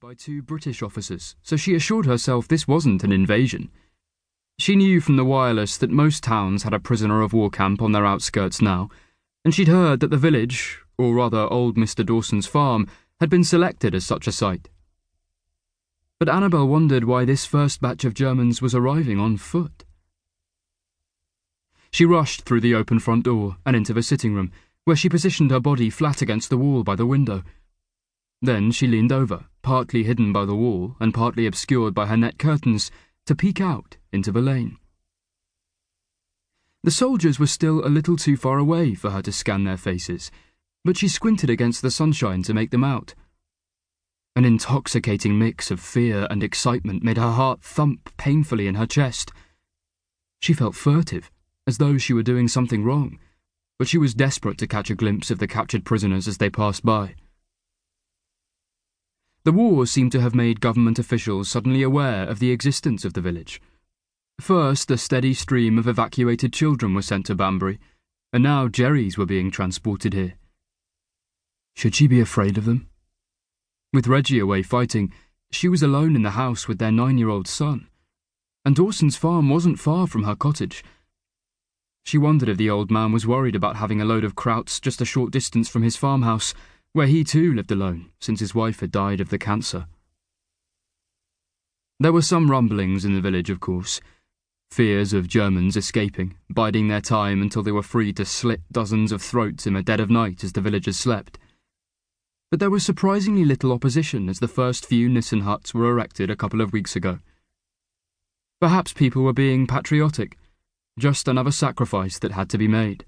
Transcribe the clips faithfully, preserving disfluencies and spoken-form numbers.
by two British officers, so she assured herself this wasn't an invasion. She knew from the wireless that most towns had a prisoner of war camp on their outskirts now, and she'd heard that the village, or rather old Mister Dawson's farm, had been selected as such a site. But Annabel wondered why this first batch of Germans was arriving on foot. She rushed through the open front door and into the sitting room, where she positioned her body flat against the wall by the window. Then she leaned over, partly hidden by the wall and partly obscured by her net curtains, to peek out into the lane. The soldiers were still a little too far away for her to scan their faces, but she squinted against the sunshine to make them out. An intoxicating mix of fear and excitement made her heart thump painfully in her chest. She felt furtive, as though she were doing something wrong, but she was desperate to catch a glimpse of the captured prisoners as they passed by. The war seemed to have made government officials suddenly aware of the existence of the village. First, a steady stream of evacuated children was sent to Banbury, and now Jerrys were being transported here. Should she be afraid of them? With Reggie away fighting, she was alone in the house with their nine-year-old son, and Dawson's farm wasn't far from her cottage. She wondered if the old man was worried about having a load of krauts just a short distance from his farmhouse, where he too lived alone since his wife had died of the cancer. There were some rumblings in the village, of course. Fears of Germans escaping, biding their time until they were free to slit dozens of throats in the dead of night as the villagers slept. But there was surprisingly little opposition as the first few Nissen huts were erected a couple of weeks ago. Perhaps people were being patriotic, just another sacrifice that had to be made.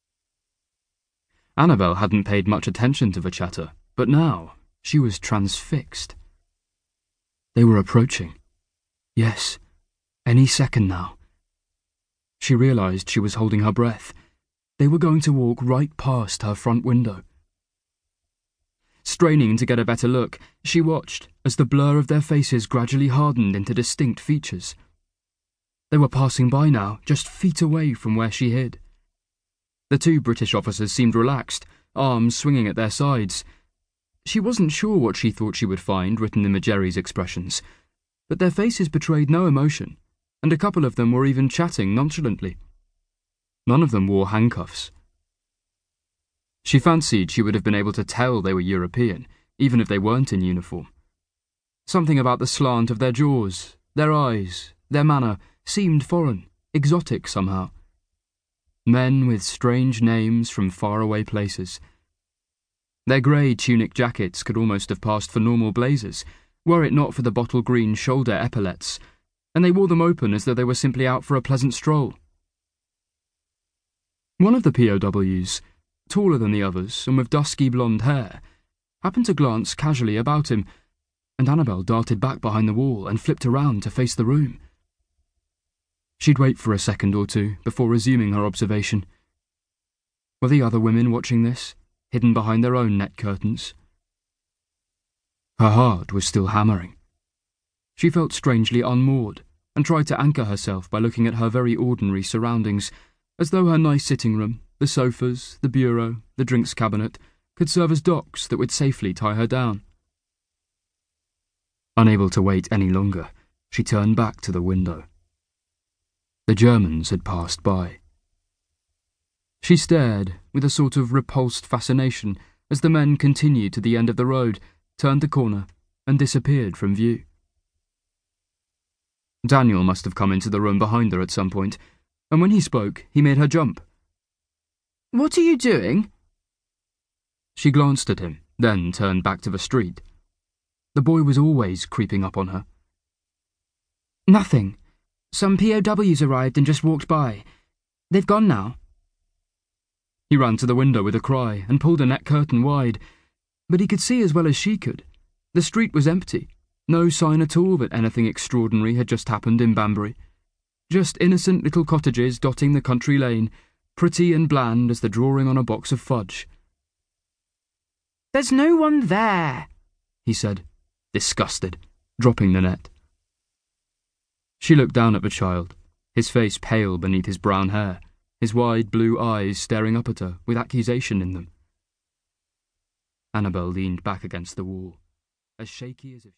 Annabel hadn't paid much attention to the chatter, but now she was transfixed. They were approaching. Yes, any second now. She realised she was holding her breath. They were going to walk right past her front window. Straining to get a better look, she watched as the blur of their faces gradually hardened into distinct features. They were passing by now, just feet away from where she hid. The two British officers seemed relaxed, arms swinging at their sides. She wasn't sure what she thought she would find written in the Jerry's expressions, but their faces betrayed no emotion, and a couple of them were even chatting nonchalantly. None of them wore handcuffs. She fancied she would have been able to tell they were European, even if they weren't in uniform. Something about the slant of their jaws, their eyes, their manner, seemed foreign, exotic somehow. Men with strange names from faraway places. Their grey tunic jackets could almost have passed for normal blazers, were it not for the bottle green shoulder epaulets, and they wore them open as though they were simply out for a pleasant stroll. One of the P O Ws, taller than the others and with dusky blonde hair, happened to glance casually about him, and Annabel darted back behind the wall and flipped around to face the room. She'd wait for a second or two before resuming her observation. Were the other women watching this, hidden behind their own net curtains? Her heart was still hammering. She felt strangely unmoored and tried to anchor herself by looking at her very ordinary surroundings, as though her nice sitting room, the sofas, the bureau, the drinks cabinet, could serve as docks that would safely tie her down. Unable to wait any longer, she turned back to the window. The Germans had passed by. She stared with a sort of repulsed fascination as the men continued to the end of the road, turned the corner, and disappeared from view. Daniel must have come into the room behind her at some point, and when he spoke, he made her jump. "What are you doing?" She glanced at him, then turned back to the street. The boy was always creeping up on her. "Nothing. Some P O Ws arrived and just walked by. They've gone now." He ran to the window with a cry and pulled a net curtain wide, but he could see as well as she could. The street was empty, no sign at all that anything extraordinary had just happened in Banbury. Just innocent little cottages dotting the country lane, pretty and bland as the drawing on a box of fudge. "There's no one there," he said, disgusted, dropping the net. She looked down at the child, his face pale beneath his brown hair, his wide blue eyes staring up at her with accusation in them. Annabel leaned back against the wall, as shaky as if